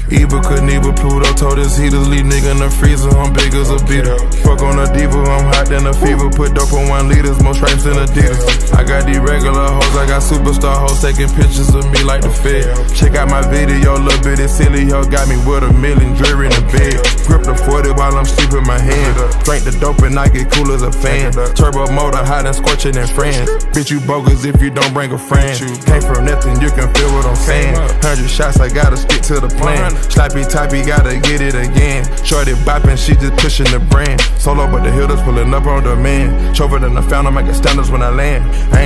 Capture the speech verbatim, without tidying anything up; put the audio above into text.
Eva Knievel, Pluto told his heaters, leave nigga in the freezer, I'm big as a beater. Fuck on a diva, I'm hot than a fever. Put dope on one liters, more stripes than Adidas. I got these regular hoes, I got superstar hoes taking pictures of me like the Fed. Check out my video, little bit of silly hoe got me with a million jewelry in the bed. Grip the forty while I'm sleeping my hand. Drink the dope and I get cool as a fan. Turbo motor, hot and scorching and friends. Bitch, you bogus if you don't bring a friend. Came from nothing, you can feel what I'm saying. Hundred shots, I gotta stick to the plan. Slappy typey, gotta get it again. Shorty bopping, she just pushing the brand. Solo, but the hitters pulling up on demand. Chover than the fountain, making standards when I land. I